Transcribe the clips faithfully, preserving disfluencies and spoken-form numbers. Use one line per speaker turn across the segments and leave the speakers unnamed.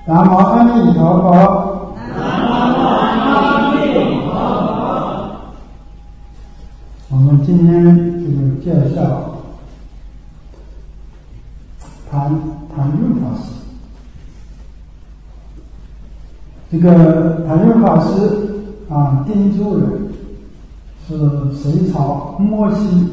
南无阿弥陀佛。
南无阿弥陀佛。
我们今天这个介绍谭谭润法师。这个谭润法师啊，丁州人，是隋朝末期。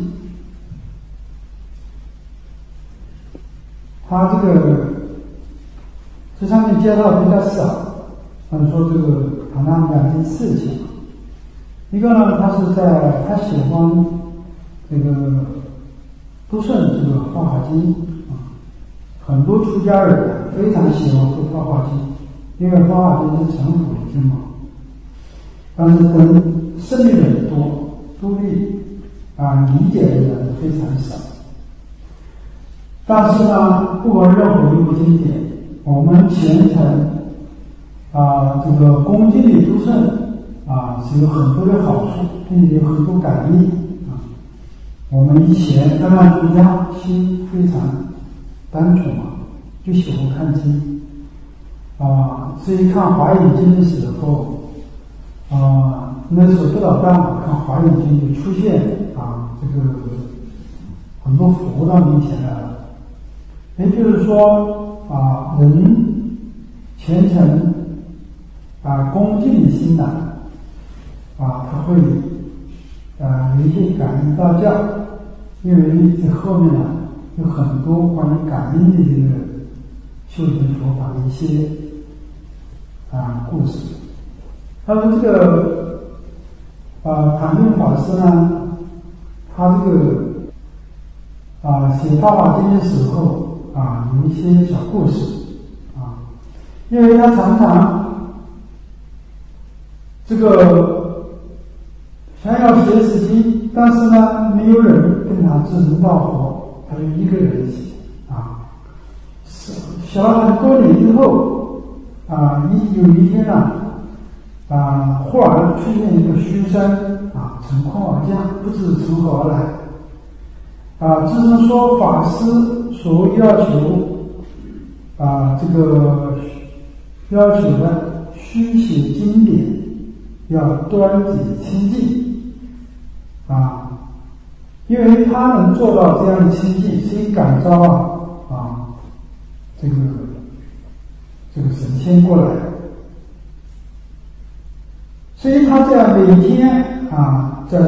他这个这上面介绍比较少，他说这个谈他两件事情。一个呢，他是在他喜欢这个读诵这个《法华经》啊，很多出家人非常喜欢读《法华经》，因为《法华经》是成佛的经嘛。但是跟胜利的人多，独立啊理解的人非常少。但是呢，不管任何一部经典，我们虔诚啊，这个恭敬的读诵啊，是有很多的好处，并且有很多感应啊。我们以前刚刚出家，心非常单纯嘛，就喜欢看经啊。所以看《华严经》的时候啊，那时候不知道办法，看《华严经》就出现啊，这个很多佛到面前来了。也就是说啊，人虔诚啊恭敬的心呐啊，他会啊有一些感应道教，因为这后面呢有很多关于感应的这个修行佛法的一些啊故事。他说这个啊谭润法师呢，他这个啊写《法华经》的时候啊，有一些小故事啊，因为他常常这个想要学习经，但是呢，没有人跟他志同道合，他就一个人写啊。写了很多年之后啊，一有一天呢啊，忽然出现一个虚声啊，从空而降，不知从何而来啊，自称说法师所要求啊，这个要求的虚写经典要端直清净啊，因为他能做到这样的清净，所以感召啊啊这个这个神仙过来，所以他在每天啊在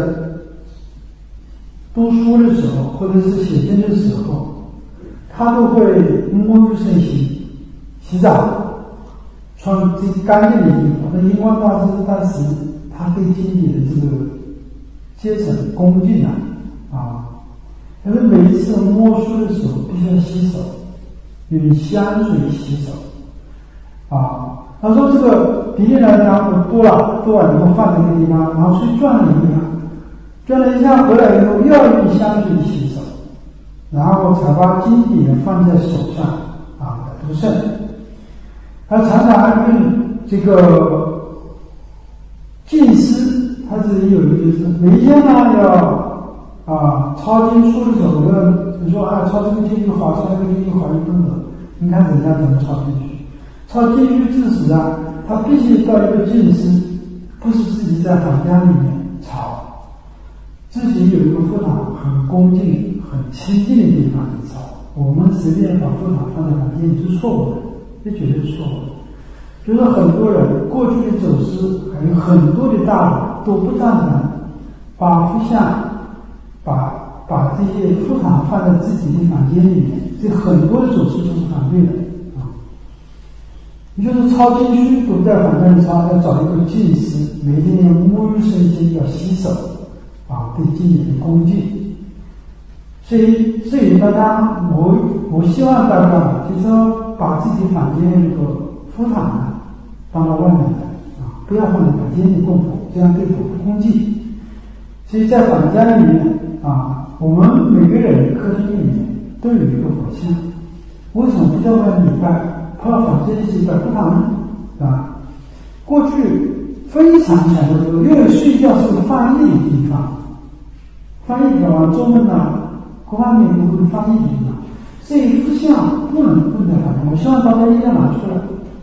读书的时候，或者是写经的时候，他都会沐浴圣洗，洗澡，穿最干净的衣服。那印光大师当时他对经典的这个阶层恭敬啊啊，但是每一次摸书的时候必须要洗手，用香水洗手啊。他说这个比喻来讲多了，多完以后放在那个地方，然后去转了一下。转了一下回来以后，又要用香水洗手，然后才把经典放在手上啊读诵。他常常用这个静思，他这里有一个就是每天呢要啊抄经书的时候，要你说啊抄这个经就好，抄这个经就好，你懂得？你看人家怎么抄经书？抄经书之时啊，他必须到一个静思，不是自己在房间里面抄。自己有一个佛堂很恭敬、很清净的地方去抄，我们随便把佛堂放在房间里是错误的，这绝对是错误的。就是很多人过去的走师，还有很多的大佬都不赞成把佛像、把把这些佛堂放在自己的房间里面，这很多的走师都是反对的啊。你就是抄经书都不在房间里抄，要找一个静思，每天要沐浴圣心，要洗手。啊，对经典的恭敬，所以所以大家，我我希望大家就是说，把自己房间那个佛堂啊放到外面来啊，不要放在房间里供佛，这样对佛不恭敬。所以在房间里面啊，我们每个人客厅里面都有一个佛像，为什么不叫外面礼拜，跑到房间里去拜佛堂呢？啊，过去非常讲究这个，因为睡觉是个翻译的地方。翻译的话，中文呢，各方面都会翻译的地方，所以佛像不能放在房间。我希望大家一定要拿出来，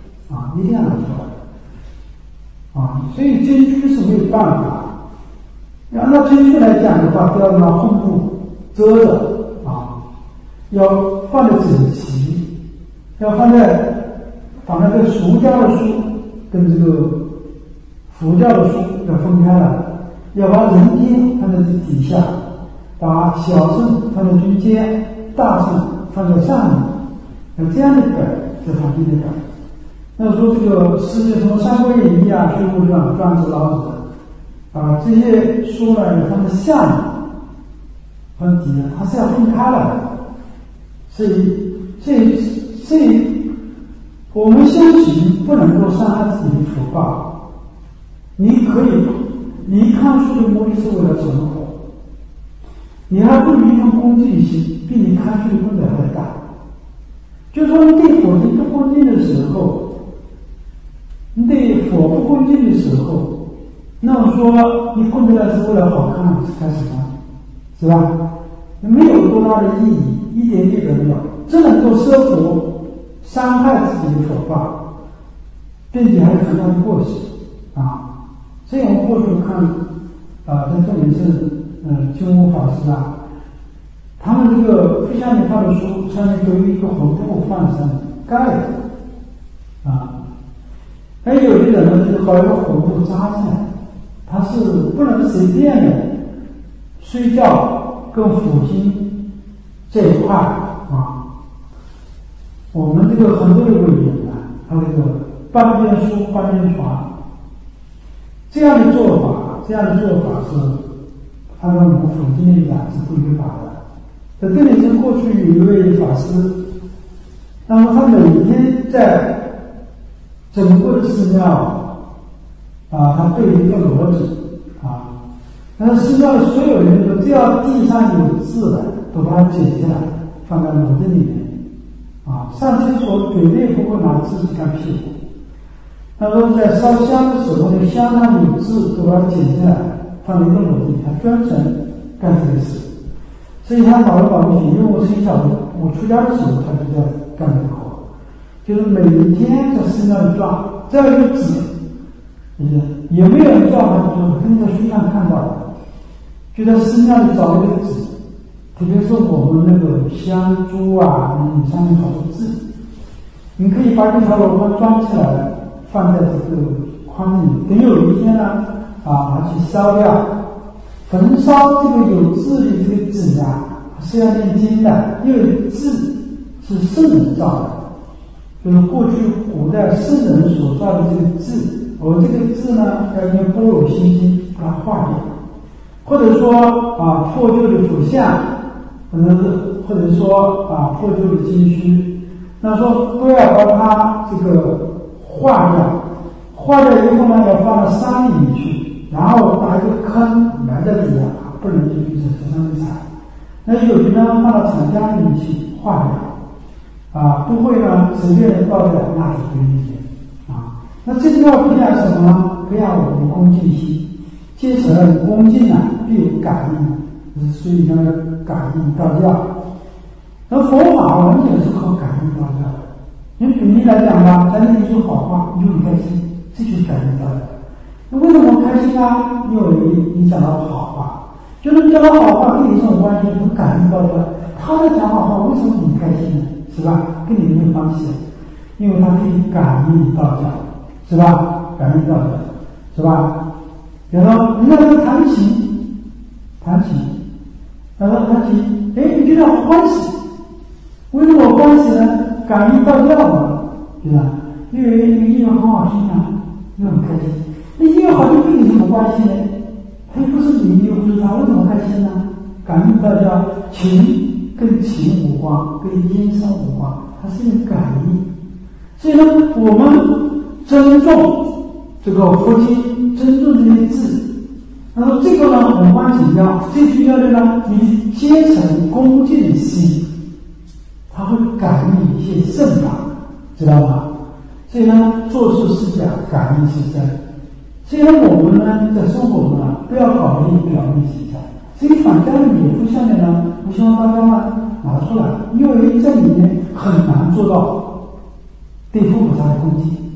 啊，一定要拿出来啊。所以京剧是没有办法。按照京剧来讲的话，不要拿红布遮着啊，要放在整齐，要放在放在这个俗教的书跟这个佛教的书要分开了，要把人间放在这底下，把小圣放在中间，大圣放在上面，要这样的摆，这放这的摆。那说这个世界什么《三国演义》啊、《水浒传》、《庄子》、老子啊这些书呢，有它的下面、放底下，它是要分开了的。所以，所以，所以，我们修行不能够伤害自己的福报。你可以，你看书的目的是为了成佛，你还不如一份恭敬心，比你看书的功德还大。就说你对佛经不恭敬的时候，你对佛不恭敬的时候，那么说你供出来是为了好看，是干什么？是吧？没有多大的意义，一点意义都没有，只能够奢佛，伤害自己的佛报，并且还有很大的过失啊。所以我们过去看啊，在这里是嗯，金乌法师啊，他们这个非常法的书上面都有一个红布放上盖着啊，还有的人呢，就是把一个红布扎起来，他是不能随便的睡觉跟辅经这一块啊。我们这个很多的委员啊，他这个半边书半边床，这样的做法，这样的做法是按照我们辅经的讲是不违法的。在这里是过去有一位法师，那么他每天在整个的寺庙啊，他对一个骡子啊，那寺庙的所有人都只要地上有字的，都把它剪下来放在骡子里面啊。上厕所绝对不会拿字去看屁股。他说在烧香的时候呢，香上有字都把它剪下来放在一个骡子里，他专程干这个事。所以他搞了保密，因为我很小的，我出家的时候他就在干这个活，就是每一天在寺庙里转，只要有纸，也没有人叫他，就是我跟在书上看到的，就在寺庙里找一个纸，特别是我们那个香珠啊，嗯，上面好多字，你可以把这条罗盘装起来，放在这个筐里，等有一天呢，啊，拿去烧掉。焚烧这个有字的这个纸啊，是要念经的，因为字是圣人造的，就是过去古代圣人所造的这个字，而这个字呢，要念般若心经把它化掉，或者说啊破旧的佛像，或者是或者说啊破旧的经书，那说都要把它这个化掉，化掉以后呢，要放到山里面去。然后把一个坑埋在底下，不能进去是上面踩。那有的呢放到厂家里面去化掉，啊，不会呢随便的倒掉，那是不理解啊。那这就要培养什么呢？培养我们的恭敬心。接受了恭敬呢，必有感应，所以叫感应道教。那佛法完全是靠感应道教的。你举例来讲吧，咱这一句好话，你就很开心，这就是感应道教。那为什么开心啊？因为你讲到好话，就是讲到好话跟你这种关系不感应到的，他的讲好话为什么你开心呢？是吧？跟你没有关系，因为他可以感应道教，是吧？感应道教，是吧？比如说人家在弹琴，弹琴，他说弹琴，哎，你觉得好欢喜，为什么我欢喜呢？感应道教嘛，对吧？因为这个音乐很好听啊，又很开心。那音乐好像跟你什么关系呢？它又不是你，又不是他，为什么开心呢？感应道教，情跟情无关，跟音声无关，它是一种感应。所以呢，我们尊重这个佛经，尊重这些字。那么这个呢，无关紧要，最重要的呢，你结成恭敬的心，它会感应一些圣法，知道吗？所以呢，做事是假，感应是真。所以呢，我们呢，在生活中呢，不要考虑表面形象。所以反家的礼服下面呢，我希望大家呢拿出来，因为在里面很难做到对佛菩萨的恭敬，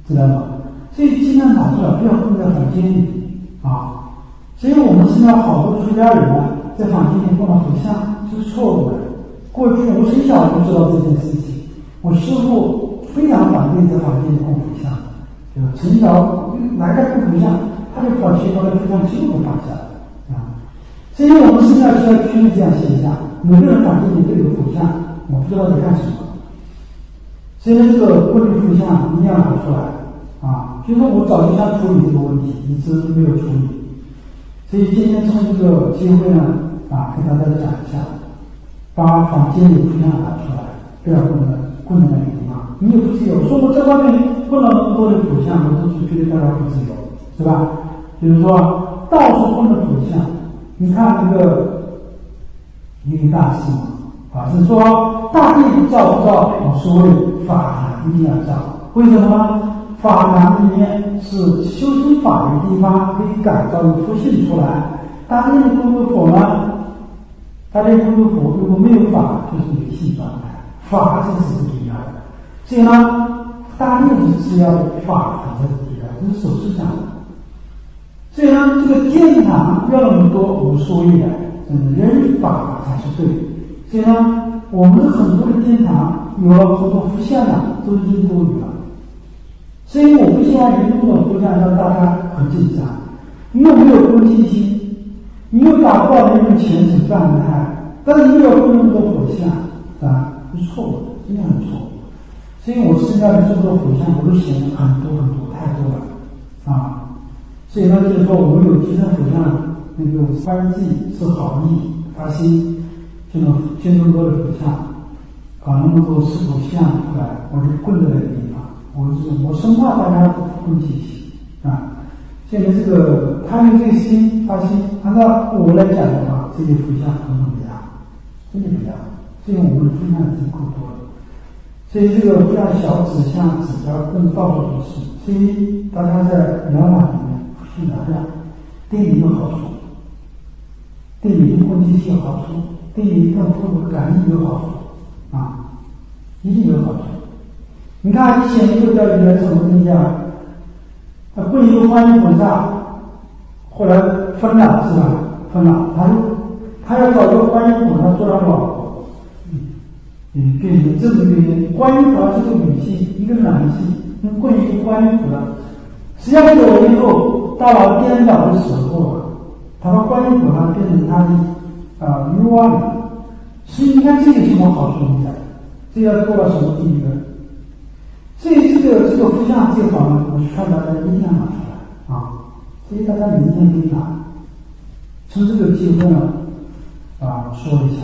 知道吗？所以尽量拿出来，不要放在房间里啊。所以我们现在好多出家人呢，在房间里供了佛像，这是错误的。过去我很小就知道这件事情，我师父非常反对在房间里供佛像，就从小哪个供佛像，他就跑去把那佛像几乎不放下啊。所以我们现在需要区分这样现象，每个人房间里都有佛像，我不知道在干什么。所以这个过滤佛像一定要拿出来啊！就是我早就想处理这个问题，一直没有处理。所以今天趁这个机会呢，啊，跟大家讲一下，把房间里佛像拿出来，不要供在供在那个地方。你也不自由，说我这方面供了那么多的佛像，我都是觉得大家不自由，是吧？就是说到处供的佛像，你看那个一个大师嘛，法师说大地照不照无所谓，法坛一定要照。为什么呢？法坛里面是修行法的地方，可以感召佛性出来。大地的功德佛呢，大地功德佛如果没有法，就是没性状态，法这是最重要的。所以呢，大地是只要法坛才是最重要的，这是首饰讲的。所以呢，这个天堂要那么多无所谓的，嗯，人法才是对的。所以呢，我们很多的天堂有了很多佛像呢，都是印度语了。所以我不希望人工的佛像让大家很紧张，你又没有恭敬心，你又达不到那种虔诚状态，但是你又要供那么多佛像，啊，是错误的，真的很错误。所以我身上的这么多佛像，我都写了很多很多，太多了啊。所以呢，就是说我们有提升佛像那个观祭是好意发心，这种建那么多的佛像，搞那么多石头像出来，我就供在那个地方。我是我生怕大家供起起啊！现在这个他有这个心发心，按照我来讲的话，这些佛像很不一样，真的不一样。所以我们的佛像已经够多了，所以这个不像小纸像、纸条供到处都是。所以大家在疗法里面去哪样，对你有好处，对你的供给有好处，对你更富的感应有好处啊，一定有好处。你看以前一个教育来什么东西啊？他供一个观音菩萨，后来分了是吧？分了，他他要找一个观音菩萨做他老婆，嗯，嗯，变成这么一个观音菩萨是个女性，一个男性，供一个观音菩萨，实际上走了以后，到了颠倒的时候啊，他把观音菩萨变成他的啊女娲女，所以你看这有什么好处呢？这要做到什么地步呢？所以这个这个佛像这方面，我劝大家一定要拿出来啊！所以大家明天可以拿，趁这个机会呢啊说一下。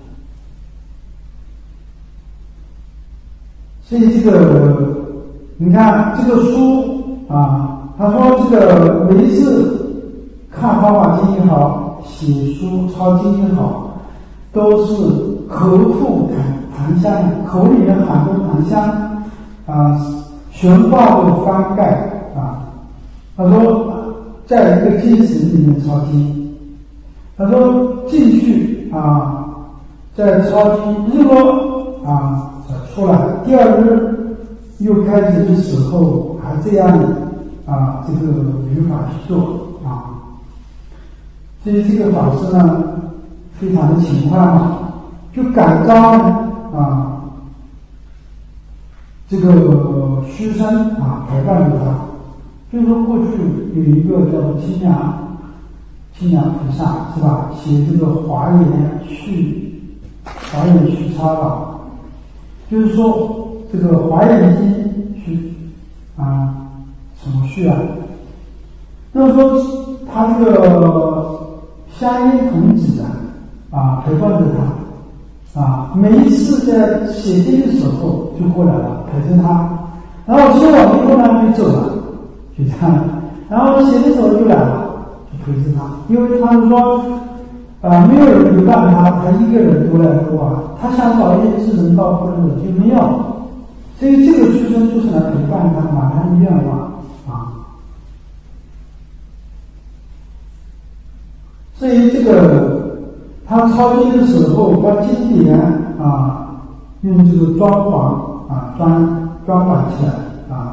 所以这个你看这个书啊，他说这个每一次看方法经也好，写书抄经也好，都是口腹檀檀香，口里面含着檀香。啊，玄化的翻盖啊，他说在一个经史里面抄经，他说进去啊，在抄经，日落啊出来，第二日又开始的时候还这样啊，这个语法去做啊，所以这个法师呢非常的勤快嘛，就感召啊。这个虚身啊，陪伴着他。就是说，过去有一个叫做清凉清凉菩萨，是吧？写这个华严序华严序插法，就是说这个华严经序啊，什么序啊？那么说他这个香烟童子啊，啊陪伴着他。啊，每一次在写经的时候就过来了，陪着他，然后写完以后呢就走了，就这样，然后写的时候就来了，就陪着他，因为他们说，啊，没有人陪伴他，他一个人独来独往，他想找一些志同道合的人就没有，所以这个学生就是来陪伴他，满他的愿望啊，所以这个。他抄经的时候，把经典啊用这个装潢啊装装扮起来啊，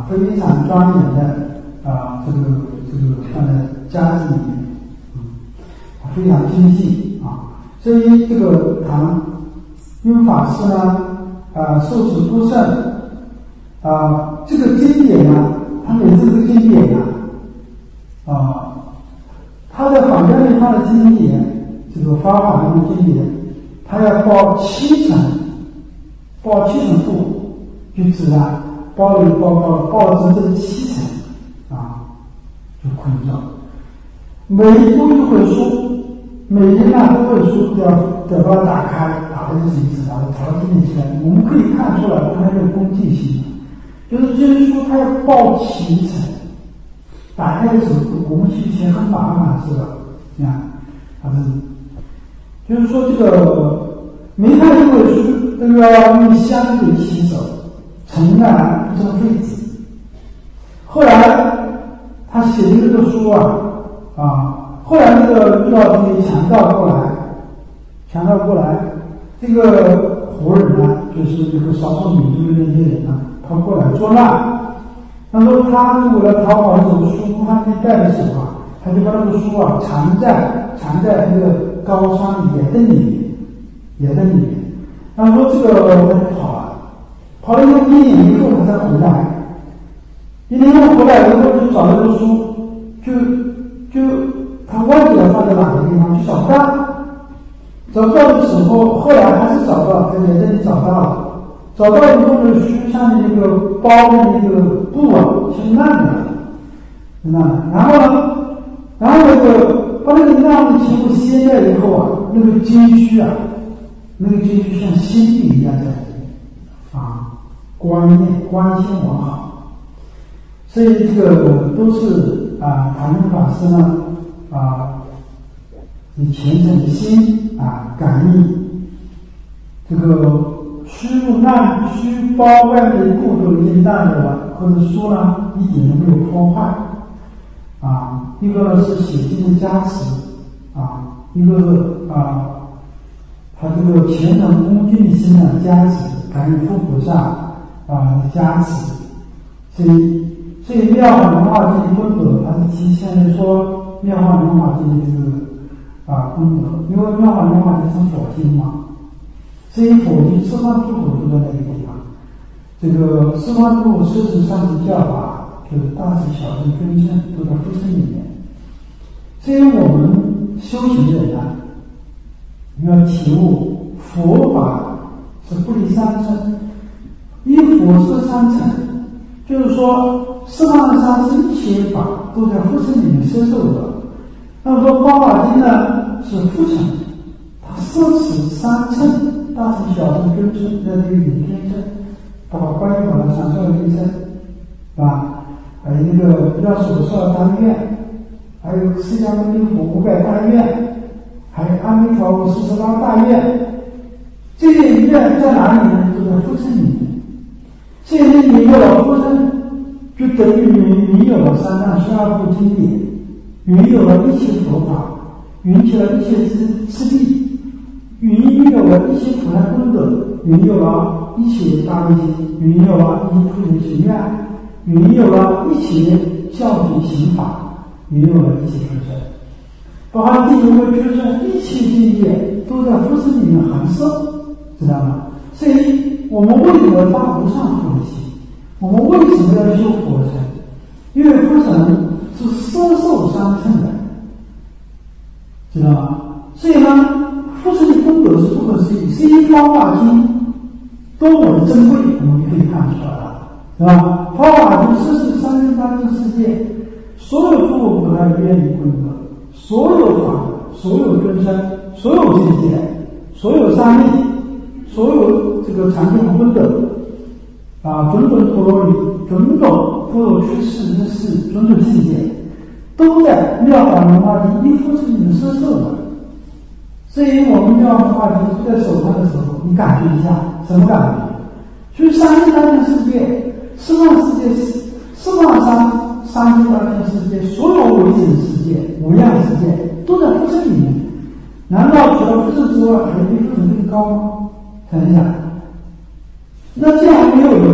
啊，非常庄严的啊，这个这个放在家子里面，嗯，非常精细啊。所以这个唐雍法师呢，啊，受持不胜啊，这个经典呢，他每次这个经典呢，啊，他在坊间里放的经典，这个发法的经典，他要报七成，报七成部，就自然报了报报报了整整七成啊，就空照。每读一本书，每年呢这本书都要都要把它打开，打开就是一次，然后调到经典起来，我们可以看出来它很有恭敬心，就是这些书它要报七成。打开的时候，我们以前很麻烦，是吧？这样，还是就是说这个没看一本书都要用香给洗手，诚然不成废纸。后来他写的这个书啊啊，后来这个遇到这些强盗过来，强盗过来，这个活人呢，就是这个少数民族的那些人呢，他过来作乱。他说他如果要逃跑这种书他没带的时候啊，他就把那个书啊藏在藏在那个高山野灯里面，野灯里面。他说这个他就跑了，跑了一一年以后他才回来。一年后回来以后就找那个书，就就他忘记了放在哪个地方，就找不到。找不到的时候，后来还是找到，在野灯里找到了。找到以后呢，书上的那个包的那个布啊，是烂的，烂的。然后呢，然后那个把那个烂的全部掀掉以后啊，那个经书啊，那个经书像新币一样在里面啊，光念光鲜完好。所以这个都是啊，唐雍法师呢啊，以虔诚的心啊，感应这个。书烂书包外面的布都已经烂了，或者书呢一点都没有破坏啊。一个呢是写经的加持啊，一个是啊，他这个虔诚恭敬的心呢加持，感应佛菩萨啊加持。所以，所以妙法莲华经的功德，它是体现的说妙法莲华经的这个啊功德，因为妙法莲华经是佛经嘛。所以佛经四方诸佛都在那个地方。这个四方诸佛摄持上师教法，就是大乘小乘根正都在佛身里面。所以我们修行的人啊，要体悟佛法是不离三乘，一佛是三乘，就是说四方三世一切法都在佛身里面摄受的。那么说《法华经》呢是佛乘，它摄持三乘。大乘小乘根正在这个引天正，包括观音法的长寿人生，是吧？还有那个药师五十二大愿，还有释迦牟尼佛五百大愿，还有阿弥陀佛四十八大愿，这些愿在哪里呢？都在佛身里面。现在你有了佛身，就等于你你有了三藏十二部经典，你有了一切佛法，云起了一切之次第。云有了一切菩萨功德，云有了一切大悲心，云有了一切普贤行愿，云有了一切教学行法，云有了一切诸圣，包含第五位诸圣，一切境界都在佛身里面含摄，知道吗？所以我们为什么发无上佛的心？我们为什么要修佛乘？因为佛乘是摄受三乘的，知道吗？所以呢。佛乘的功德是不可思议，是一法华经多么的珍贵，我们可以看出来了，是吧？法华经摄持三千大千世界，所有诸佛菩萨愿力功德，所有法，所有根身，所有境界，所有三昧，所有这个常见功德啊，种种陀罗尼，种种佛有趋势之事，种种境界，都在妙法莲华经一佛乘里面摄受的。所以我们妙法经就在手上的时候，你感觉一下什么感觉？就是三千大千世界、四方世界、四方三三千大千世界，所有唯整世界、无量世界都在佛身里面。难道除了佛身之外，还比佛身更高吗？想一想。那这样没有的话，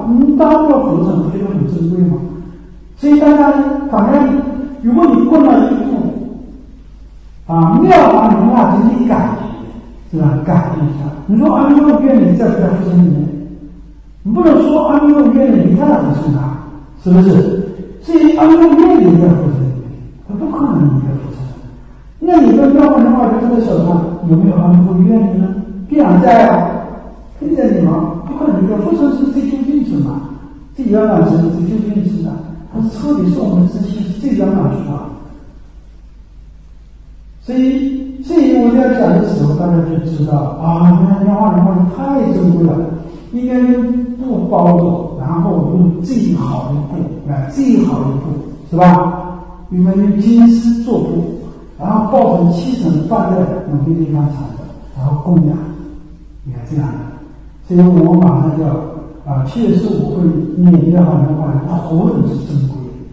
你当然要服从，觉得很珍贵嘛。所以大家反正，如果你过了一步，啊，妙法能化给你改，是吧？改变一下。你说阿弥陀愿你在不在佛身里面？你不能说阿弥陀愿你在佛身啊，是不是？所以阿弥陀愿你在佛身里面，他不可能你在佛身。那你的妙法能化在这个手上有没有阿弥陀愿你呢？必然在啊，陪着你嘛，不可能。你的佛身是最究竟之嘛，最圆满是最究竟之的。它是彻底是我们自信最圆满处啊，所以，所以我在讲的时候，大家就知道啊，原来妙法能化太珍贵了，应该用布包着，然后用最好的布来最好的布，是吧？我们用金丝做布，然后包成七层放在某个地方藏着，然后供养，你看这样的。所以我们马上就要啊，七月十五会念妙法能化，它何等是珍贵！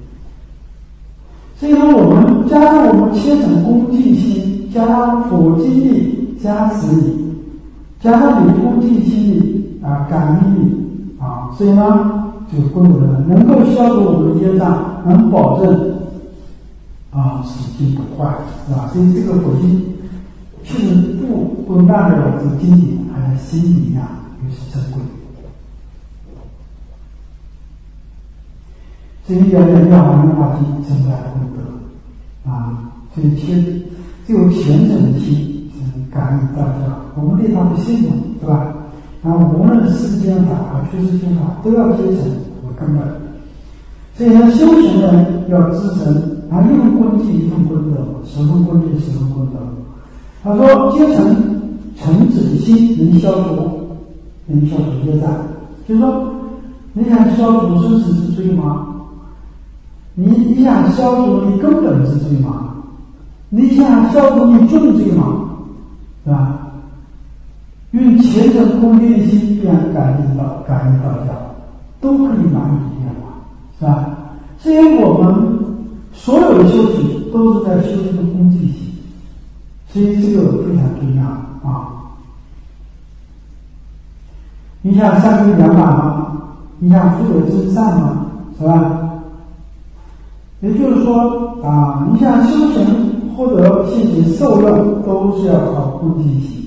所以说，我们加上我们切成恭敬心，加上佛经力加持力，加上你恭敬心力啊，感应力啊，所以呢，就功德了，能够消除我们的业障，能保证啊使经不坏，是吧？所以这个佛经确实不不但代表这个经典，还有心理啊，也是珍贵。所以要在妙法能化经增加功德啊，所以全只有虔诚的心感应大家，我们对他的信任，对吧？然后无论世间法和出世间法都要接成为根本。所以呢，修行人要知成，然后一份恭敬一份功德，十分恭敬十分功德。他说，接成诚止的心能消除，能消除业障，就是说，你想消除生死之罪吗？你你想消除你根本之罪吗？你想消除你重罪吗？是吧？用虔诚恭敬的心，这样感应到感应到家，都可以满足愿望，是吧？所以我们所有的修行都是在修这个恭敬心，所以这个非常重要啊！你想三根圆满吗？你想福德真善吗？是吧？也就是说啊，你想修行获得现前受乐，都是要靠恭敬心。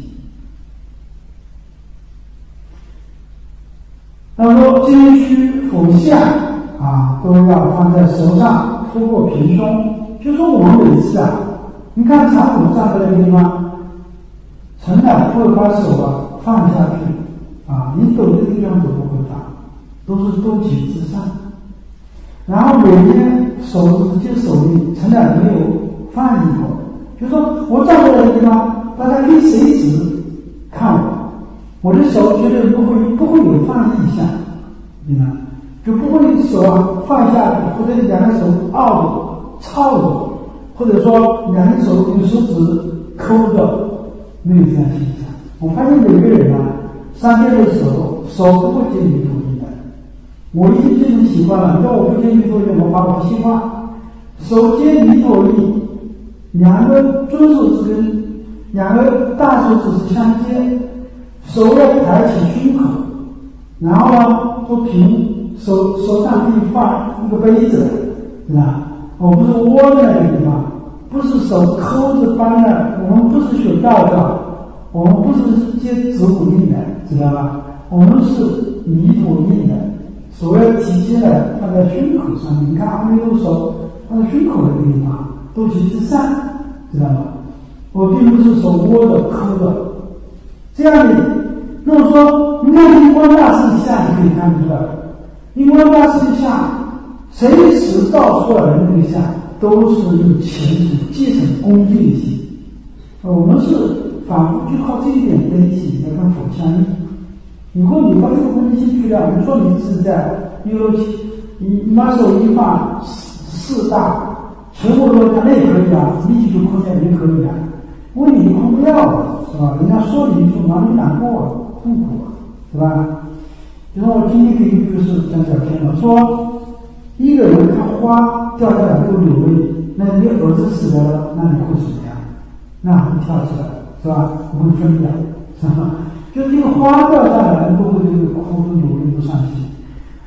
那么肩虚俯下啊，都要放在手上，托过平胸。就说我们每次啊，你看长途站在那个地方，从来不会把手啊放下去啊，你抖的地方都不会放，都是多举之上。然后每天手就手里从来没有放进过，就说我站在那个地方，大家可以随时看我，我的手绝对不会不会有放异象，你看，就不会手啊放下去，或者两个手拗着、抄着，或者说两个手用手指抠着，没有这样现象。我发现有个人啊，上边的时候手不会接弥陀印的。我已经这种习惯了，你知道我不接弥陀印，我把我习惯，手接弥陀印，两个尊手指跟两个大手指是相接，手要抬起胸口，然后呢做平，手手上可以放一个杯子，是吧？我不是窝在那个地方，不是手抠着搬的，我们不是学道教，我们不是接子午印的，知道吧？我们是弥陀印的。手要提起来放在胸口上面，你看阿弥陀手放在胸口的地方，都举之上，知道吗？我并不是手握着抠着，这样的。那么说，你看印光大师像，你可以看出来，印光大师像，随时造出来的那个像，都是用虔诚、虔诚、恭敬的心。我们是反复就靠这一点根基来跟佛相应。如果你把这个恭敬心去掉，你说你自在，你有你你把手一放四大，全部都那也可以啊，立即就空下也可以啊。问题你空不了啊，是吧？人家说你一句，哪里难过啊，痛苦啊，是吧？比如说我今天给一个故事讲小天了，说一个人看花掉下来都流泪，那你儿子死了，那你会怎么样？那会跳起来，是吧？我会分掉，是吧？就是这个花掉下来，都会这个哭都流泪不伤心。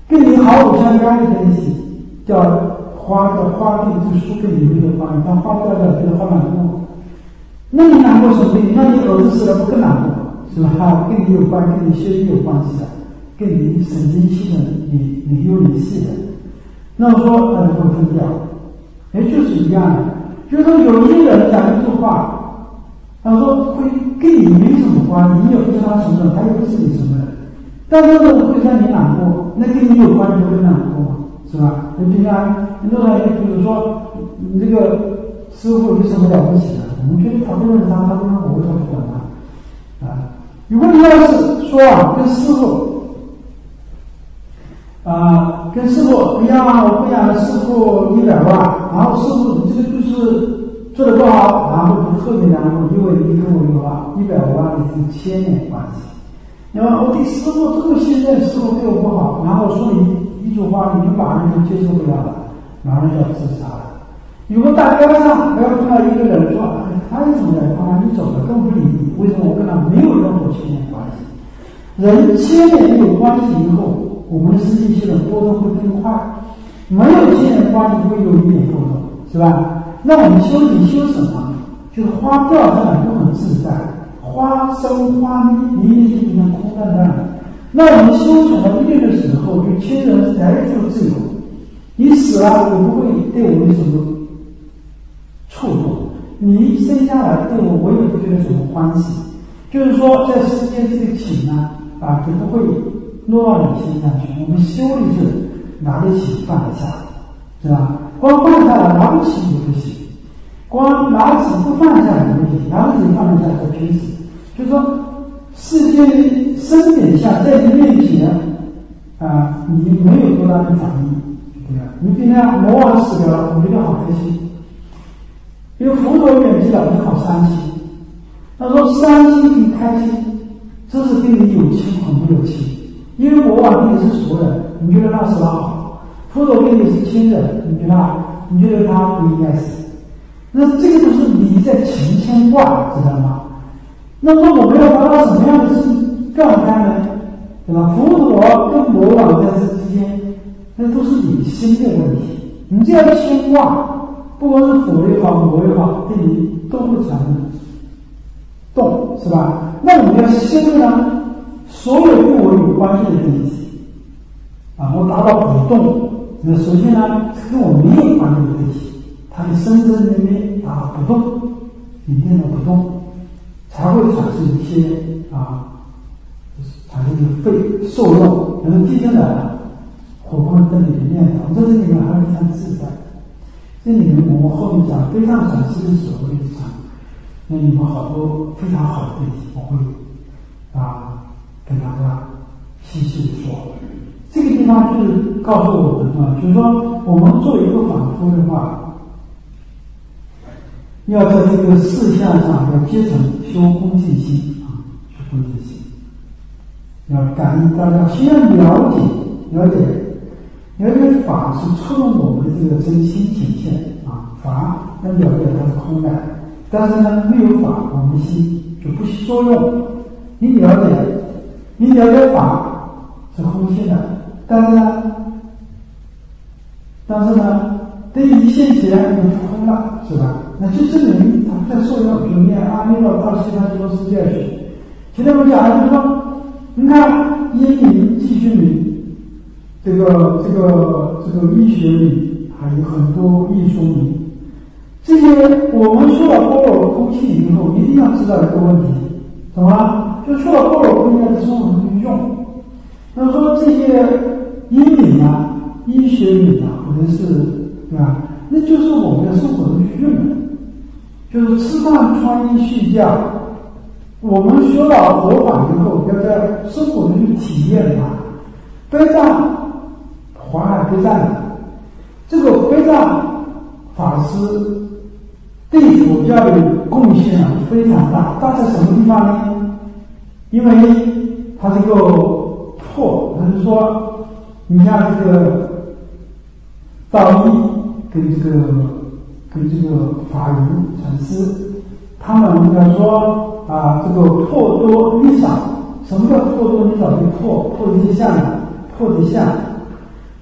跟你毫无相干的东西，叫花的花病之书跟你没有关，但花掉了觉得好难过。那你难过什么病？那你儿子死了不更难过，是吧？跟你有关，跟你学习有关系的，跟你神经系统你你有联系的。那么说那就会分掉，也就是一样的。就是说有一个人讲一句话，他说会跟你没什么关，你也不是他什么人，他也不是你什么人。但是呢，会让你难过，那跟你有关，你会难过吗？是吧？你平常很多人，比如说你这个师傅有什么了不起的？我们觉得他不认识他，他不认识我，他不管他啊。如果你要是说啊，跟师傅啊，跟师傅一样，我不养了师傅一百万，然后师傅你这个就是做的不好，然后就特别难过，因为你跟我有啊一百万的这个牵连关系。然后我对师傅这么信任，师傅对我不好，然后说你一句话，你就马上就接受不了了，马上就要自杀了。如果大街上不要碰到一个人说，哎，他怎么来碰到你走了，更不理你，为什么？我跟他没有任何牵连关系。人牵连有关系以后，我们的神经系统波动会更快，没有牵连关系会有一点波动，是吧？那我们修行修什么？就是花掉这两就很自在。花生花蜜，一定是不能空荡荡的。那我们修成了律的时候，就亲人财富自由。你死了，我不会对我有什么触动；你生下来对我，我也不觉得什么欢喜。就是说，在世间这个情呢，啊，就不会落到你身上去。我们修的是拿得起放得下，是吧？光放下来拿不起也不行，光拿得起不放下也不行，拿得起放得下才拼死。就是说，世界生点下在你面前啊，你没有多大的反应，对吧？你今天魔王死掉了，我觉得好开心，因为佛陀远离了，你好伤心。他说伤心与开心，这是跟你有亲和没有亲。因为魔王跟你是熟人，你觉得他死了好；佛陀跟你是亲人，你觉得你觉得他不应该死。那这个就是你在情牵挂，知道吗？那么我们要达到什么样的状态呢？对吧？佛陀跟魔王在这之间，那都是你心的问题。你这样牵挂，不管是佛也好，魔也好，对你都会产生动，是吧？那我们要修呢，所有跟我有关系的东西，啊，我达到不动。那首先呢，跟我没有关系的东西，它的深深里面达到不动，里面的不动。才会产生一些啊，产生一个肺受用，然后地震来了，火光在里面，我们在这里面还非常自在。这里面我们后面讲非常详细的时候会讲，那你们好多非常好的问题，我会啊跟大家细细的说。这个地方就是告诉我们啊，就是说我们做一个反复的话。要在这个事项上要结成修恭敬心啊，修恭敬心，要感应大家先要了解了解了解法是触动我们的这个真心体现啊，法要了解它是空的，但是呢没有法，我们心就不起作用。你了解你了解法是空性的，但是呢但是呢对一现前就不空了，是吧？那就证明它不再受用，就念阿弥陀到其他极乐世界去。现在我讲就是说，你看医名、继续名，这个这个这个医学名，还有很多艺术名，这些我们说了般若空气以后，一定要知道一个问题，什么？就说了般若空气在生活中用。那说这些医名啊、医学名啊，或者是对吧？那就是我们在生活中去用的。就是吃饭、穿衣、睡觉，我们学了佛法以后，要在生活中去体验它。悲藏，华海悲藏，这个悲藏法师对佛教的贡献啊非常大。大在什么地方呢？因为他这个破，他就说，你像这个道义跟这个。跟这个法云禅师，他们要说啊，这个破多利少。什么叫破多利少？就破破一些相，破的相，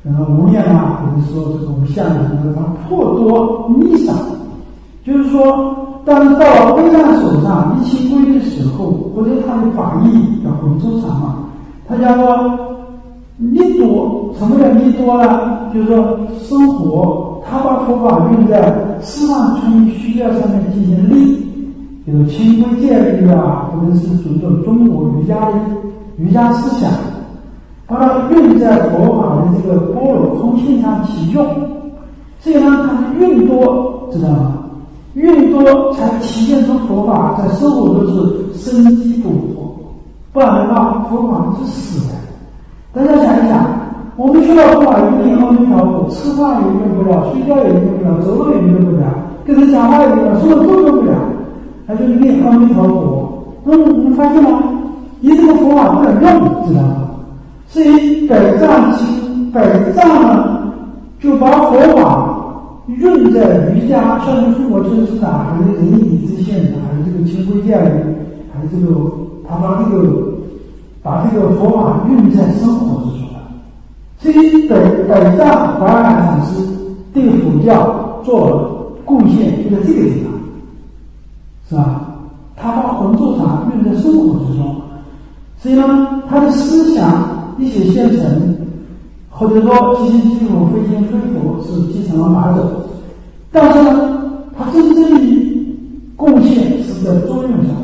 然后无念啊，或者说这个无相的那个破多逆少，就是说，当到了非常手上一清规的时候，或者他的法义要浑周长嘛，他叫做力多。什么叫力多呢？就是说生活，他把佛法用在释放出需要上面进行力，比如清规戒律啊，或者是种种中国瑜伽的瑜伽思想，把它用在佛法的这个般若空性上起用，这样呢，它的用多，知道吗？用多才体现出佛法在生活中是生机勃勃，不然的话，佛法是死的。大家想一想，我们学到佛法一念阿弥陀佛，吃饭也用不了，睡觉也用不了，走路也用不了，跟人讲话也用不了，什么都用不了，还就念阿弥陀佛。那么我们发现了，你这个佛法不能用，知道吗？所以百丈经百丈呢，就把佛法用在瑜伽，像是护国尊师啊，还是仁义之宪，还是这个清规戒律，还是这个他把这个把这个佛法用在生活之中了。所以百百丈华严禅师对佛教做了贡献，就在这个地方，是吧？他把浑周禅用在生活之中，所以呢，他的思想一些现成，或者说即心即佛，非心非佛，是继承了哪种？但是呢，他真正的贡献是在作用上。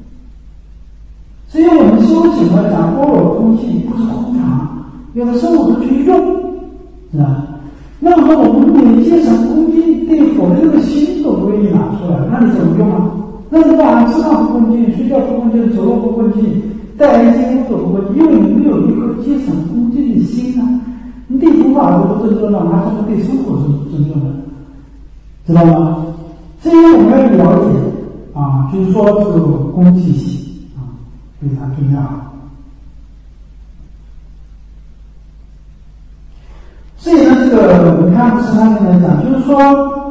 所以我们修行来讲，般若空性不是空谈，要在生活中去用，是吧？那么我们连接成恭敬对佛的这个心都不愿意拿出来，那你怎么用啊？那你当然吃饭不恭敬，睡觉不恭敬，走路不恭敬，待人接物都不恭敬，因为你没有一颗接成恭敬的心啊！你对佛法都不尊重了，那怎么对生活是尊重的？知道吗？所以我们要了解啊，就是说这个恭敬心啊非常重要。所以呢，这个你看十三经来讲，就是说，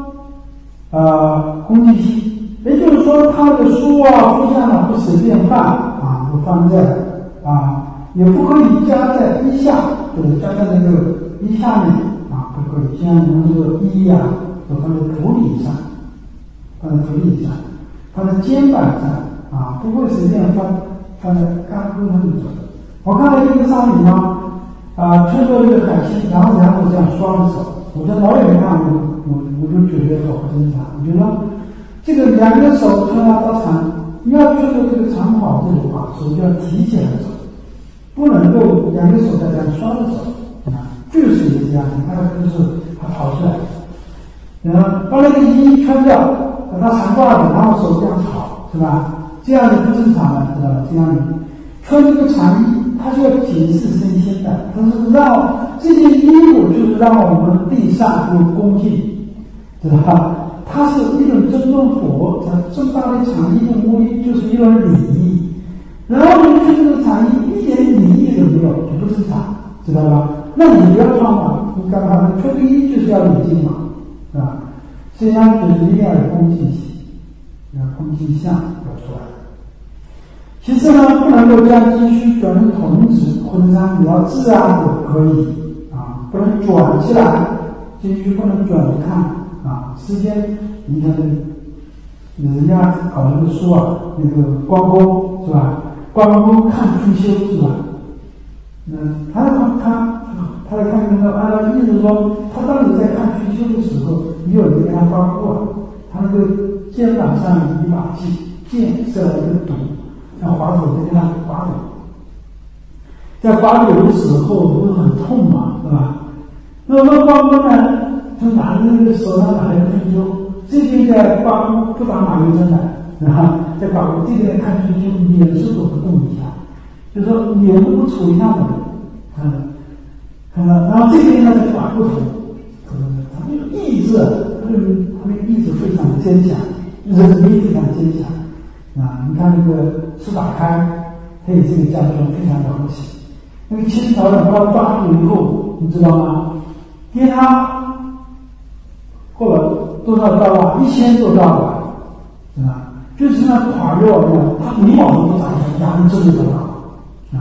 呃，恭敬心，也就是说，他的书啊、书像啊不随便放啊，不放在啊，也不可以加在衣下，就是加在那个衣下面啊，不可以。像我们这个衣啊，都放在头顶上，放在头顶上，放在肩膀上啊，不会随便放放在干枯上面走。我看到一个商品吗？啊，吹过一个海星，然后然后这样双手，我在老远看我我我就觉得好不正常。我觉得这个两个手穿拉到长，你要吹过这个长跑这种话，手就要提起来走，不能够两个手在这样双着手啊，就是一个这样，你看就是他跑出来，然后把那个衣穿掉，把它长褂子，然后手这样跑，是吧？这样子不正常的，知道吧？这样子穿这个长衣。它就要警示身心的，它是让这件衣服就是让我们对上有恭敬，知道吧？它是一种尊重佛，它这么大的长衣的目的就是一种礼仪。然后你穿这个长衣一点礼仪都没有，就不正常，知道吧？那你不要穿嘛，你干嘛？穿个衣就是要礼敬嘛，是吧？实际上就是一定要有恭敬心，要恭敬相要出来。其次呢，不能够将经书转成筒子，或者让你要自然的可以啊，不能转起来，经书不能转着看啊。时间，你看人家搞那个书啊，那个关公是吧？关公看春秋是吧？嗯，他他他他在看那个，按照意思说，他当时在看春秋的时候，也有人跟他发过，他那个肩膀上有一把剑，剑射了一个毒。像滑手在那刮流，在刮流的时候不是很痛嘛，是吧？那么关公呢，就拿着那个手上拿着春秋，这边在刮不打马油针的，然后在刮这边看春秋，脸是否不动一下，就说脸部不处一下的，看到看到，然后这边呢在刮不同，他那个意志，他那个他那个意志非常的坚强，人力非常坚强。啊，你看那个苏打开，他也是个将军，非常了不起。那个清朝人把他抓住以后，你知道吗？给他过了多少刀啊？一千多刀啊，是吧？就是那垮肉那样，他眉毛都不长，牙都真的多高啊！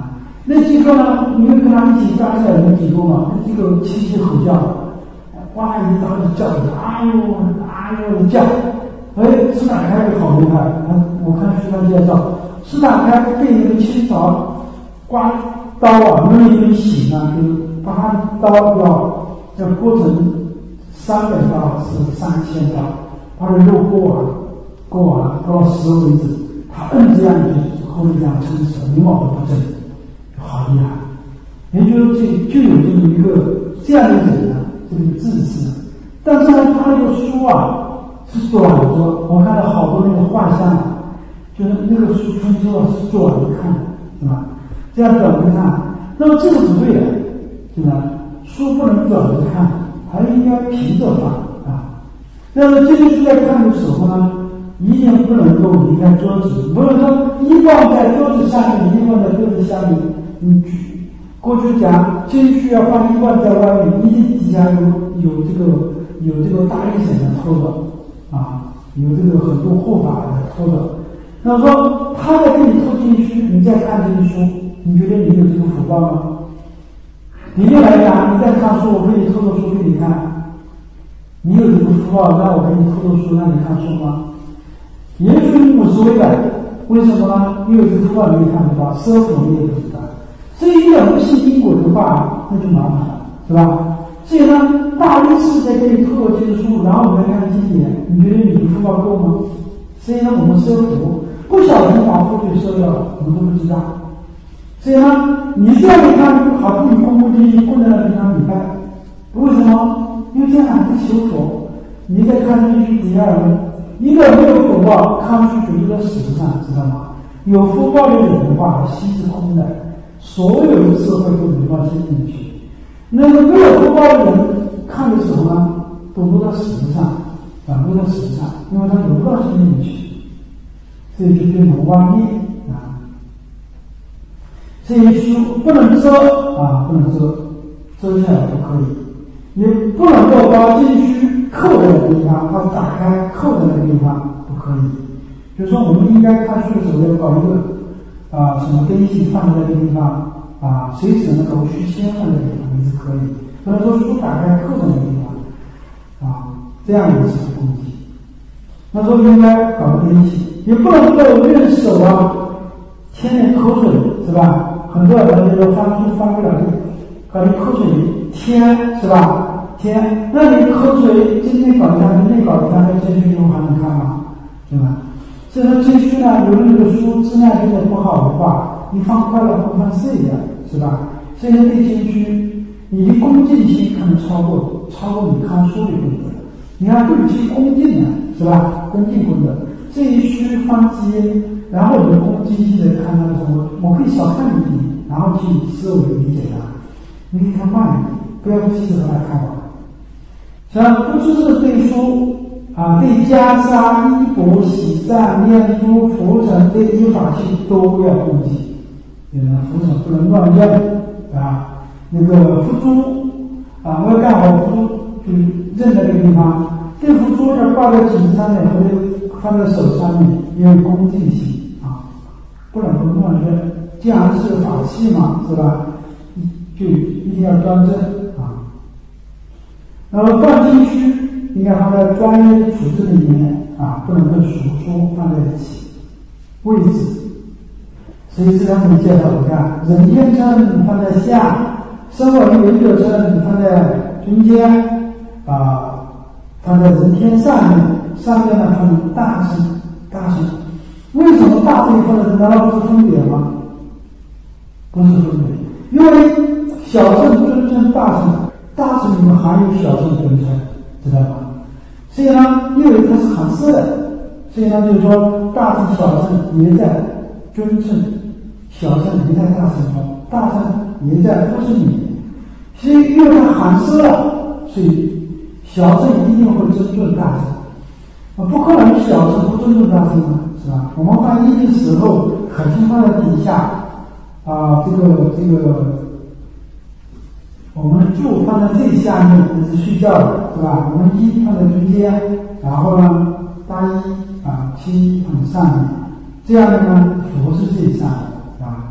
那几个呢，因为跟他一起干起来有几个嘛，那几个气气吼叫，哇一大就叫，哎呦哎呦叫，哎，施打开好厉害，我看书上介绍，施打开被那个清朝刮刀啊，那一根血啊，就把他刀要要割成三百刀是三千刀，把这肉割完，割完割到十为止，他摁这样就后面这样撑死，眉毛都不正，好厉害。也就是这就有这么一个这样的人呢，这个志士。但是呢，他那个书啊是短着，我看到好多那个画像，就是那个书春秋啊是短着看的，是吧？这样短着看，那么这个不对的，是吧？书不能短着看，还应该平着放啊。那么这个书在看的时候呢，一定不能够离开桌子，不能说一放在桌子下面，一放在桌子下面。你过去讲经书要放一放在外面，一定底下有有这个有这个大一审的偷的啊，有这个很多护法的偷的。那说他在给你偷经书，你再看这个书，你觉得你有这个福报吗？你就来讲，你在看书，我给你偷偷书给你看，你有这个福报，那我给你偷偷书让你看书吗？也许无所谓的，为什么呢？因为这个福报你也看不到，师傅你也不知道。所以一点不信因果的话，那就麻烦了，是吧？所以呢，大力士在给你透过经书，然后我们来看经典，你觉得你的福报够吗？所以呢，我们收服不小心把福给收掉了，我们都不知道。所以呢，你这样一看，好像你恭恭敬敬跪在那地方礼拜，为什么？因为这样是求佛。你在看经书底下人，一个没有福报，看书就在史上，知道吗？有福报的人的话，心是空的。所有的智慧都流到心里去，那个没有福报的人看的时候呢，都落到实上，啊，落到实上，因为他流不到心里去，所以就变成妄念啊。这些书不能遮啊，不能遮，遮下来不可以，也不能够把经书扣在那个地方，把打开扣在那个地方，不可以。就是说，我们应该看书的时候要搞一个。啊，什么根系放在那个地方啊，随时能够续签放在那个地方也是可以，不能说书打开扣在那个地方啊，这样也是不公平。那说应该搞个根系，也不能够用手啊添点口水，是吧？很多人就说翻书翻不了力，搞点口水添，是吧？添，那你口水今天搞一下，明天搞一下，那这书以后还能看吗？对吧？所以说经书呢，有的那个书质量真的不好的话，你放快了会放碎的，是吧？所以说对经书，你的恭敬心可能超过超过你看书的功德。你看对其恭敬呢，是吧？恭敬功德，这一书放机，然后我们恭敬心的看它的时候，我可以少看一点，然后去思维理解它。你可以看慢一点，不要急着把它看完。像不只是对书。啊，对袈裟、衣钵、喜赞、念珠、拂尘这些法器都要顾忌。有人拂尘不能乱用啊，那个拂珠啊，我要干好拂珠就扔在这个地方。这拂珠要挂在颈上面或者放在手上面，要有恭敬心啊，不能够乱扔。既然是法器嘛，是吧？就一定要端正啊。然后放经书。应该放在专业的处置里面啊，不能跟书书放在一起位置。所以这两种介绍，你看人天称放在下，生活与文者称放在中间啊，放在人天上面，上面呢放大乘，大乘。为什么大乘放在难道不是分别吗？不是分别，因为小乘尊称大乘，大乘里面还有小乘尊称，知道吗？所以呢，因为它是很色的，所以呢，就是说大乘小乘也在尊称，小乘也在大乘中，大乘也在不是里面。所以因为它含色了，所以小乘一定会尊重大乘。啊，不可能小乘不尊重大乘嘛，是吧？我们放衣的时候，海星放在底下，啊，这个这个。我们柱放在最下面，这是睡觉的，是吧？我们衣放在中间，然后呢，大衣啊、青衣放在上面，这样的呢，佛是最上的啊。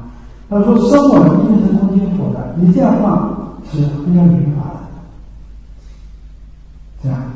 他说生我一定是空间佛的，你这样放是非常违法的。这样，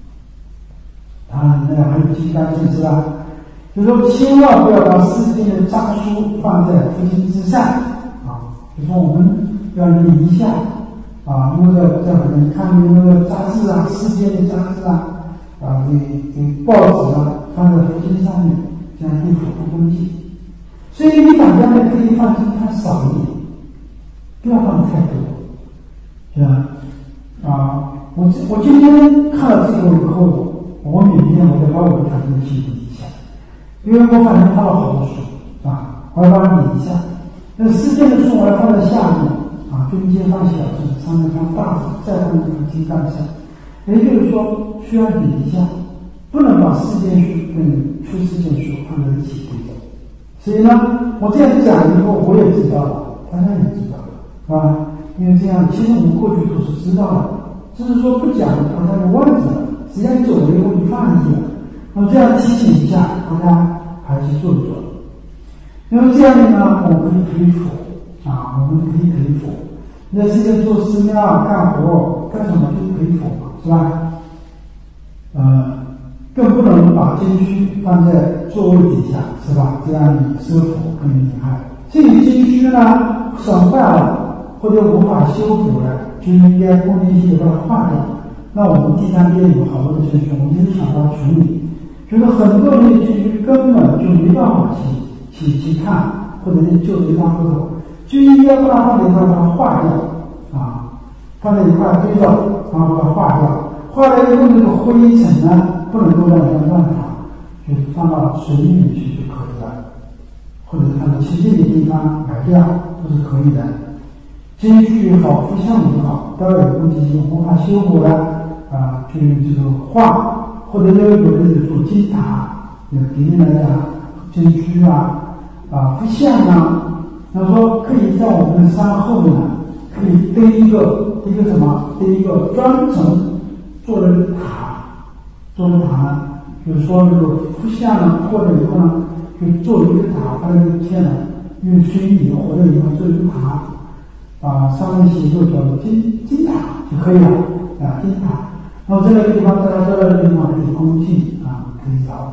啊，那还有金刚经是吧？就说千万不要把世间的章书放在佛经之上啊！就说我们要理一下啊，因为在在我们看那个杂志啊，世间的杂志啊，啊，给给报纸啊，放在佛经上面，这样对佛不恭敬。所以你反正呢，可以放经放少一点，不要放太多，是吧？啊，我我今天看了这个以后，我明天我再把我的反正记录一下，因为我反正看了好多书，啊，我要把它理一下。那世界的书我要放在下面，啊，中间放小字，上面放大字，再放一个金刚上。也就是说，需要理一下，不能把世界书跟出世界书放在一起对照。所以呢，我这样讲以后，我也知道了，大家也知道了，是吧？因为这样，其实我们过去都是知道的，只是说不讲，大家就忘记了。时间久了以后就忘记了。那么这样提醒一下，大家还是做一做。因为这样的呢，我们可以陪佛啊，我们可以陪佛。你在世界做寺庙干活干什么就陪佛嘛，是吧？呃。更不能把经书放在座位底下，是吧？这样你师傅很厉害。这个经书呢，损坏了或者无法修补了，就应该后面去把它化掉。那我们第三边有好多的经书，我们就是想到处理，就是很多人的经书根本就没办法去去去看，或者是就这张不走，就应该把它放在一块把它化掉啊，放在一块堆着，然后把它化掉。化了以后，那个灰尘呢？不能够让它乱放，就放到水里面去就可以了，或者放到清净的地方埋掉都是可以的。经书也好，佛像也好，到有问题就无法修补了啊，就用这个画，或者有有的人做金塔，有别人来讲经书啊啊佛像啊，他说可以在我们的山后面可以堆一个一个什么，堆一个专程做的塔。做的塔呢，就是说那个佛像呢破了以后呢，就做一个塔，把那个天呢用水泥或者以后做一个塔，啊，上面写一个叫金金塔就可以了啊，金塔。那么这个地方大家这个地方可以恭敬啊，可以找，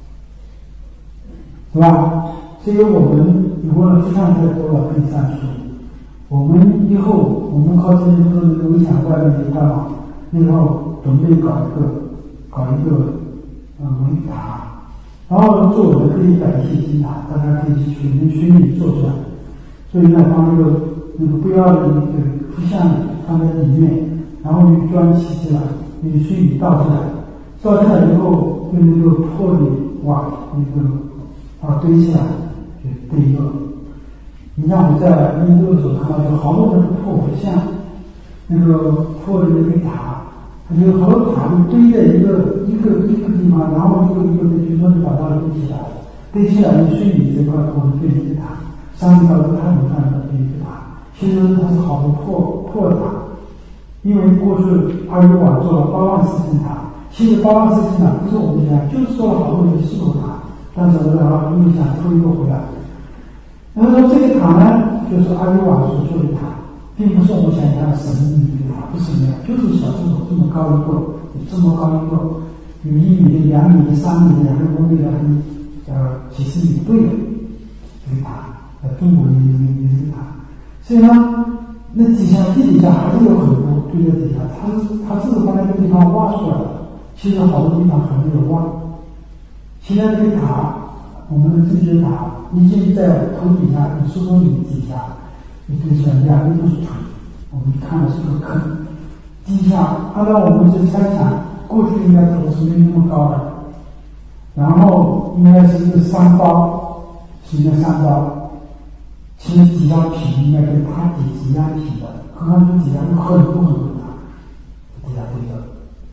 是吧？所以我们如果佛像太多了，可以这样处理。我们以后我们靠这些做那个微想外面的一块嘛，以后准备搞一个。搞一个呃维塔，然后做的可以摆一些金塔，大家可以去水面水里做出来。所以呢，把那个那个不要的那个佛像放在里面，然后用砖砌起来，用水里倒出来，倒出来以后用那个破的瓦那个把它堆起来，就堆一个。你像我在印度的时候看到有好多那个破佛像，那个破的那个塔。有好多塔就堆在一个一个一个地方，然后一个一个的据说是把它堆起来，堆起来用水泥这块土堆一个塔，上面到塔顶上的堆一个塔。其实它是好多破破塔，因为过去阿育王做了八万四千塔，其实八万四千塔不是我们讲，就是做了好多的石头塔，但是呢，啊，因为想偷一个回来。然后说这个塔呢，就是阿育王所做的塔。并不是我们想象的神秘的塔，不是那样，就是小石头这么高一个，这么高一个，有一米的、两米的、三米的、两个公米的，呃，几十米对的这个塔，呃，中国的一个一个塔。所以呢，那底下地底下还是有很多堆在底下，它它只是把那个地方挖出来了，其实好多地方还没有挖。现在这个塔，我们的这些塔已经在头底下，十多米底下。你对起来两边都是土，我们看的是个坑。地下按照我们这猜想，过去应该土是没那么高的，然后应该是一个山包，是一个山包，其实底下平应该跟它底是一样平的，可能这底下有很多很多塔，底下对的。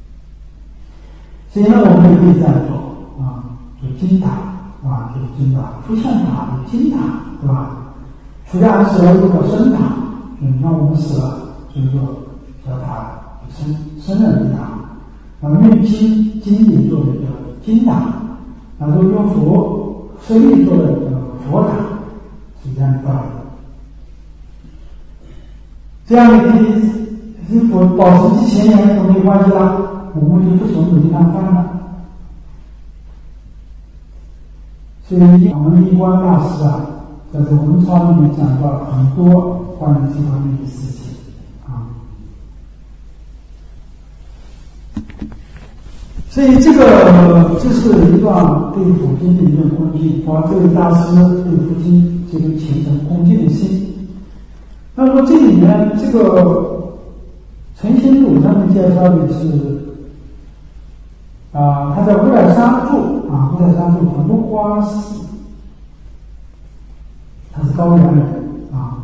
所以呢，我们也可以这样做啊，就金塔啊，就是金塔，佛像塔、金塔，对吧？出家人死了有个生塔，嗯，那我们死了就一个小塔，生生人的塔。啊，用金金里做的叫金塔，然后用佛生意做的叫佛塔，是这样的道理。 这样你可以是否保持几千年都没关系啦，我们就不从你上饭了。所以我们一观大师啊，在这文钞里面讲到很多关于这方面的事情啊。所以这个这是一段对佛经的一种恭敬，包括这位大师对佛经这个虔诚恭敬的心。那么这里面这个陈心录上面介绍的是啊，他在乌来山住啊，乌来山住很多花寺，他是高原人啊。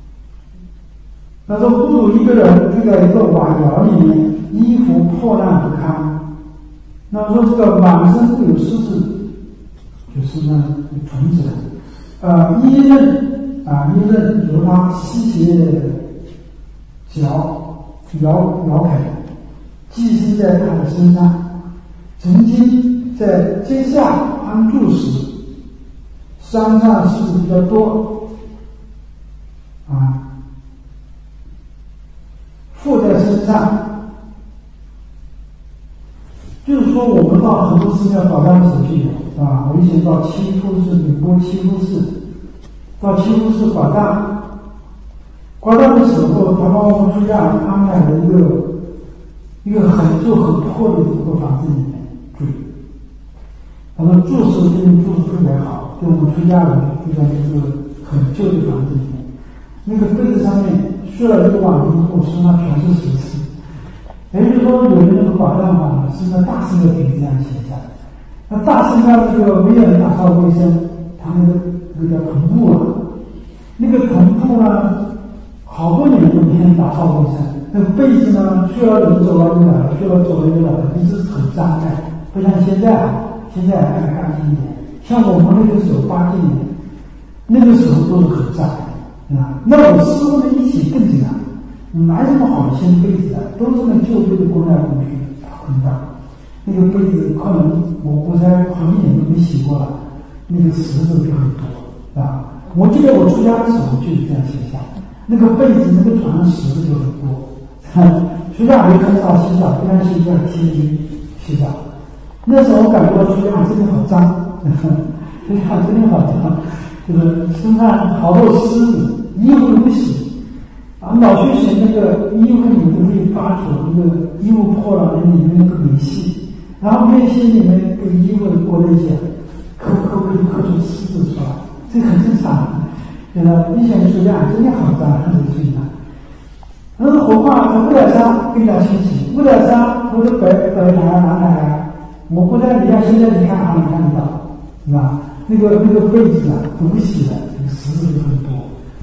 他说孤独一个人住在一个瓦窑里面，衣服破烂不堪。那说这个满身都有虱子，就是那虫子，呃，衣刃啊，衣刃由他吸血脚摇摇开，寄生在他的身上。曾经在阶下安住时，山上虱子比较多，啊，附在身上。就是说，我们到很多寺庙保障手续有，啊，我以前到七夫寺、宁波七夫寺，到七夫寺保障，保障的时候，他帮我们出家安排了一个一个很旧很破的一个房子里面住。他说住是对住是特别好，对我们出家人住在一个很旧的房子里面，那个被子上面睡了一个晚上以后，身上全是虱子。也就是说，有的那个保障法是那大圣的可以这样写下来。那大圣他这个没有人打扫卫生，他那个那个叫同步啊，那个同步呢，好多年都没人打扫卫生。那个被子呢，需要人走了就来，需要走了就来，一直很脏的，不像现在啊，现在还干净一点。像我们那个时候八几年，那个时候都是很脏的啊。那我师傅的一起更紧啊。哪有什么好新被子啊？都是那旧被的公来公去，很大。那个被子可能我我才好一年都没洗过了，那个虱子就很多啊。我记得我出家的时候就是这样写下，那个被子那个床上虱子就很多。出家也很少洗澡，一般洗澡天天洗澡。那时候我感觉到出家真的好脏，出家真的好脏，就是身上好多虱子，衣服不洗。啊，老去洗那个衣服里面会发出那个衣服破了，那里面那个煤气，然后煤气里面跟衣服裹在一起，抠抠可以抠出虱子出来，这很正常。对吧？以前出家真的好脏，很出家。那何况在乌来山更加清晰，乌来山或者北北台、南台，我不在你看现在你看哪里看得到，是吧？那个那个被子啊，不洗的，这个虱子就很多。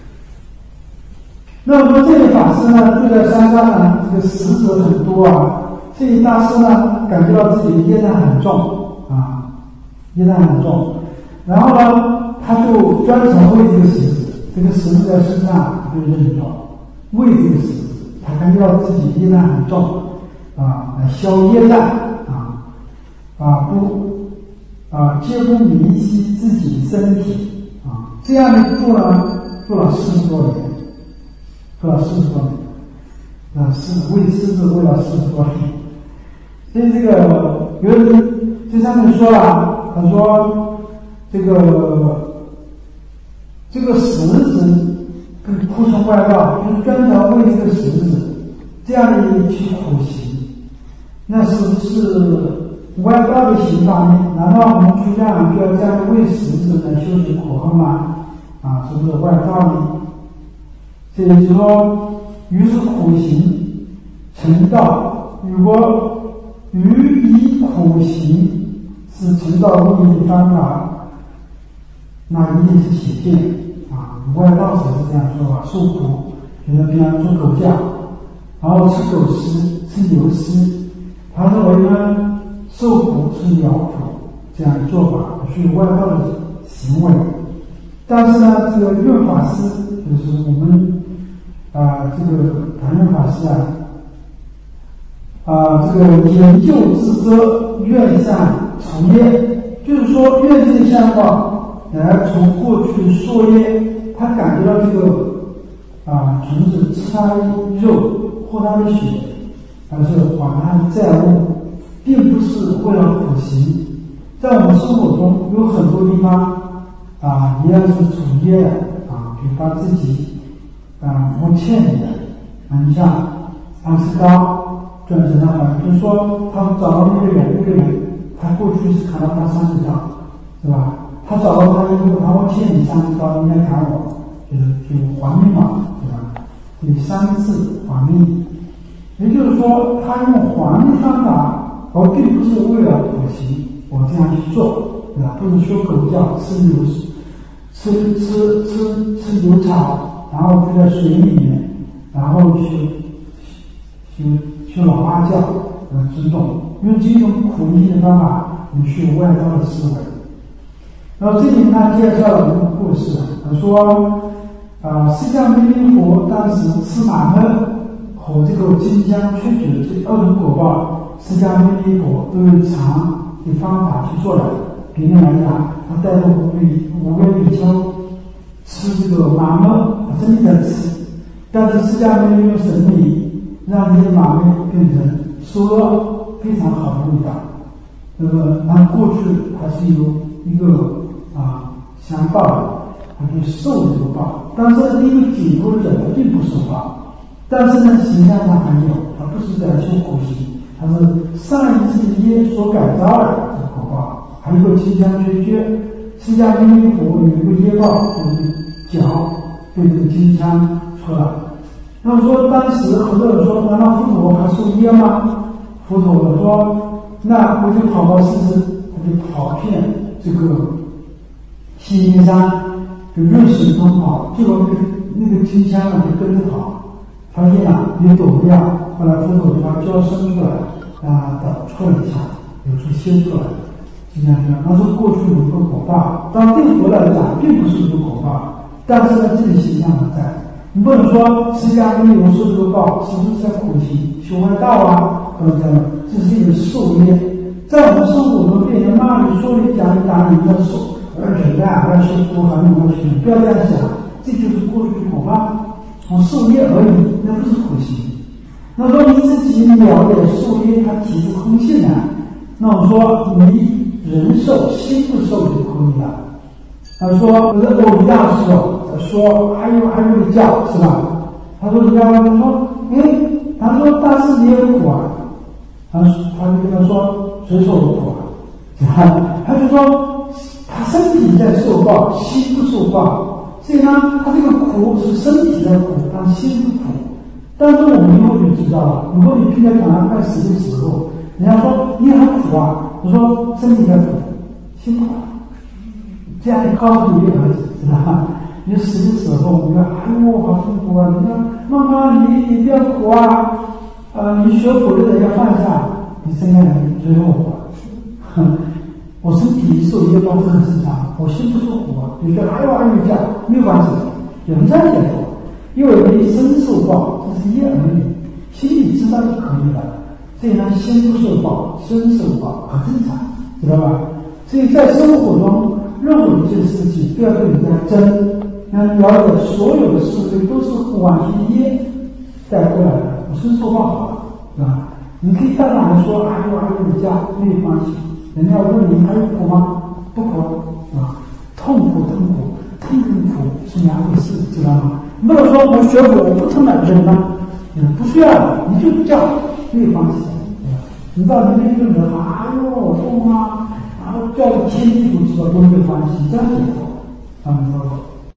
那么这位法师呢，住在山上呢，这个虱子很多啊。这位大师呢，感觉到自己的业障很重啊，业障很重。然后呢，他就专程喂这个虱子，这个虱子在身上就认着，喂这个虱子，他感觉到自己业障很重啊，来消业障啊，啊不啊，皆不明晰自己身体啊，这样的做了做了四十多年。做了四十多年，啊，是为狮子为了四十多年，所以这个有人这上面说了，他说这个这个狮子跟枯虫外道，就是专门为这个狮子这样的一去苦行，那是不是外道的行法呢？难道我们出家人就要这样为狮子来修行苦行吗？啊，是不是外道呢？所以就说，于是苦行成道，如果予以苦行是成道无疑的方法，那一定是邪见啊！外道者是这样说法，受苦，就是比方做狗叫，然后吃狗食、吃牛食，他认为呢，受苦是鸟苦这样的做法，是外道的行为。但是呢，这个润法师就是我们。啊，这个谈论法师啊，啊，这个研究之遮，愿善除业，就是说愿正相报来从过去说业，他感觉到这个啊虫子吃他的肉，喝他的血，而是还他的债务，并不是为了苦行。在我们生活中有很多地方啊，也要是主业的啊，就把自己啊不欠你的啊，你像安世高转成的话，就是说他们找到那个人，那个人他过去是砍了他三十刀，是吧？他找到他以后，他我欠你三十刀，应该砍我，就是就还命嘛，对吧？第三次还命，也就是说，他用还的方法，而并不是为了苦行。我这样去做，对吧？不是说狗叫吃牛吃吃吃吃牛草，然后就在水里面，然后去去去老蛙叫呃自动，用这种苦行的方法，你去外道的思维。然后这里他介绍了一个故事，他说，啊、呃，释迦牟尼佛当时吃马肉和这个金香吹举这二种果报，释迦牟尼佛都有尝的方法去做的。比如来讲，他带着五位五位比丘吃这个马肉，他真的在吃，但是释迦牟尼用神力让这些马肉变成酥肉，非常好的味道。这个那过去还是有一个啊相报的，他就受这个报，但是因为解脱者他并不受报，但是呢形象上还有，他不是在修苦行，他是上一次业所改造的这个果报。还有个金香吹决，释迦牟尼佛有一个业报，就是脚被这个金香戳了。那么说当时很多人说，难道佛陀还受业吗？佛陀说，那我就跑到试试，我就跑遍这个西天山，就润水中跑，结果那个那个金香呢就跟着跑，发现啊也躲不掉。后来佛陀就把脚伸出来，啊，的戳了一下，有处掀出来。就这样说，那是过去有一个果报，但对佛来讲并不是一个果报，但是呢这个形象还在。你不能说释迦牟尼佛受这个报是不是在苦行修外道啊？不能这样，这是一个受业。在我们生活中变成骂你说你讲你打你要受而忍耐要修福还能要修，不要这样想，这就是过去的果报，我受业而已，那不是苦行。那说你自己了解受业它体是空性的，那我说你人受心不受就可以了。他说我一样说说还有还有个叫是吧？他说你要他说哎，他说但是你也苦啊，他他就跟他说谁受苦啊？他就说他身体在受报，心不受报，所以呢他这个苦是身体在苦，但心不苦。但是我们以后就知道了，以后你拼在赶上快死的时候，人家说你很苦啊，我说身体在苦，心苦，这样你告诉你儿子知道吧？你死的时候，你说哎呦好痛苦啊！你说妈妈你你不要苦啊，呃你学佛的人要放下，你这样最后苦。我身体受业报是很正常，我心不受苦啊，你说哎呦哎呦叫没有关系，有人这样解说，因为你身受报这是业而已，心里知道就可以了。所以呢，心不受报，身受报很正常，知道吧？所以在生活中，任何一件事情不要跟人家争，要了解所有的是非都是往昔业带过来的，我身受报好了，是吧？你可以大胆的说，哎呦哎呦你家没有关系，人家问你还有苦吗？不苦，是吧？痛苦痛苦，痛跟苦是两回事，知道吗？不能说我学佛我不痛了忍了，嗯，不需要，你就叫没有关系。你到那边就人哎呦我痛啊，然后叫天地都知道都没有关系，这样解脱，他们说。